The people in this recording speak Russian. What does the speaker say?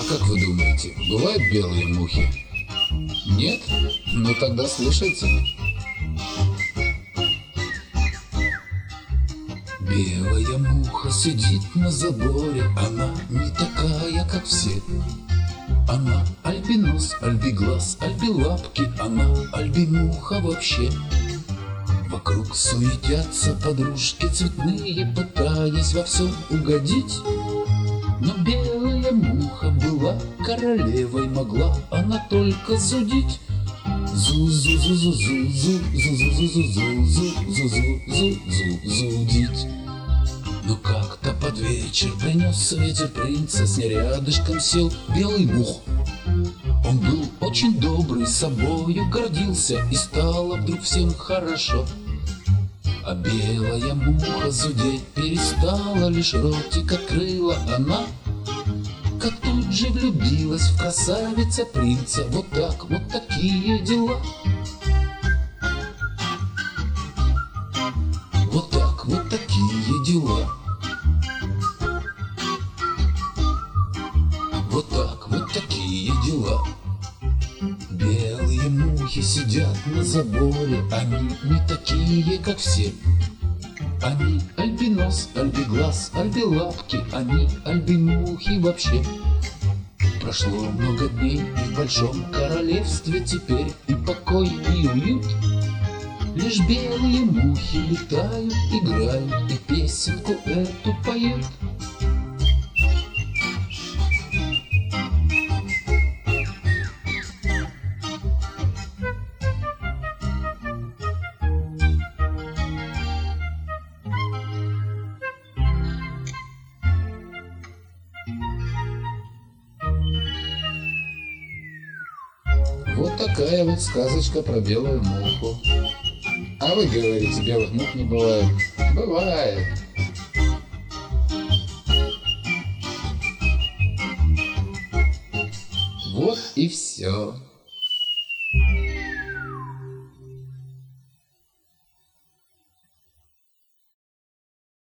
как вы думаете, бывают белые мухи? Нет? Ну тогда слушайте. Белая муха сидит на заборе, она не такая, как все. Она альбинос, альбиглаз, альбилапки, она альбимуха вообще. Вокруг суетятся подружки цветные, пытаясь во всем угодить. Но белая муха была королевой, могла она только зудить. Зудить. Но как-то под вечер принес ветер принца, с ней рядышком сел белый мух. Он был очень добрый, собою гордился, и стало вдруг всем хорошо. А белая муха зудеть перестала, лишь ротик открыла она, как тут же влюбилась в красавица принца. Вот так, вот такие дела. Вот так, вот такие дела. Вот так, вот такие дела. Белые мухи сидят на заборе, они не такие, как все. Они альбинос, альбиглаз, альбилапки, они альбимухи вообще. Прошло много дней, и в большом королевстве теперь и покой, и уют. Лишь белые мухи летают, играют и песенку эту поют. Вот такая вот сказочка про белую муху. А вы говорите, белых мух не бывает. Бывает. Вот и все.